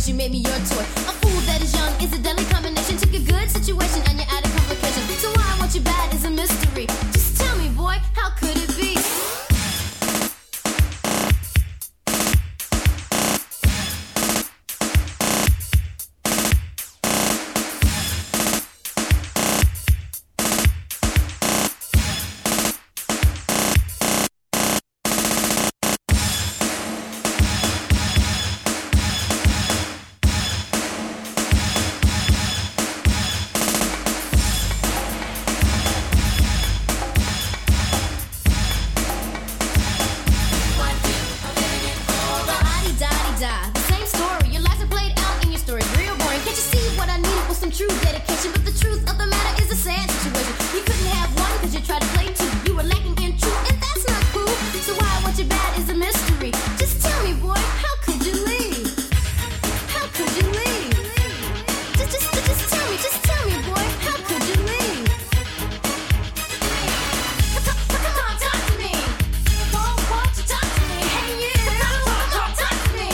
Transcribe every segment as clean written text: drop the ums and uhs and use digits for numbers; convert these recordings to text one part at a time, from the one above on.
you made me your toy. A fool that is young is a deadly combination. Took a good situation and you added complication. So why I want you bad is a mystery. Just tell me, boy, how could it be? True dedication, but the truth of the matter is a sad situation. You couldn't have one because you tried to play two. You were lacking in truth, and that's not cool. So why I want you bad is a mystery. Just tell me, boy, how could you leave? How could you leave? Just tell me, boy, how could you leave? Come on, talk to me. Won't you talk to me? Hey, you. Come on, talk to me.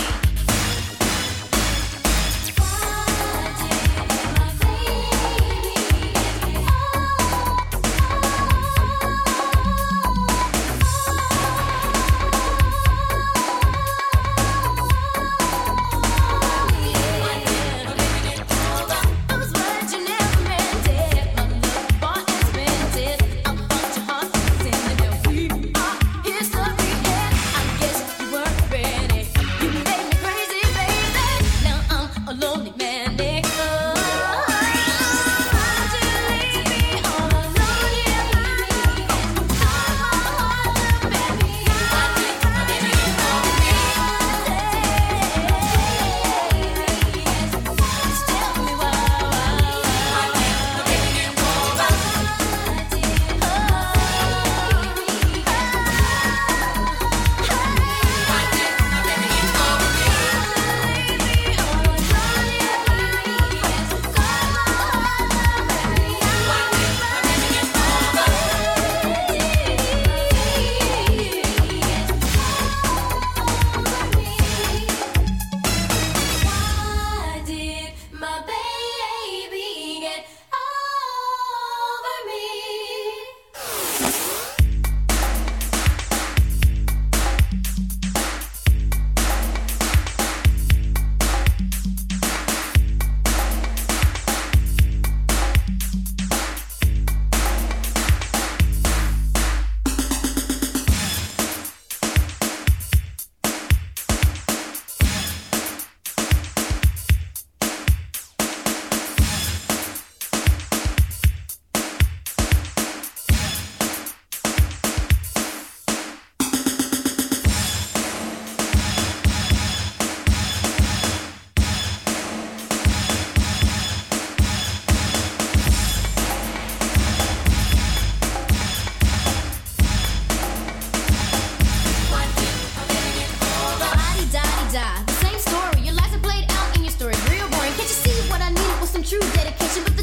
True dedication.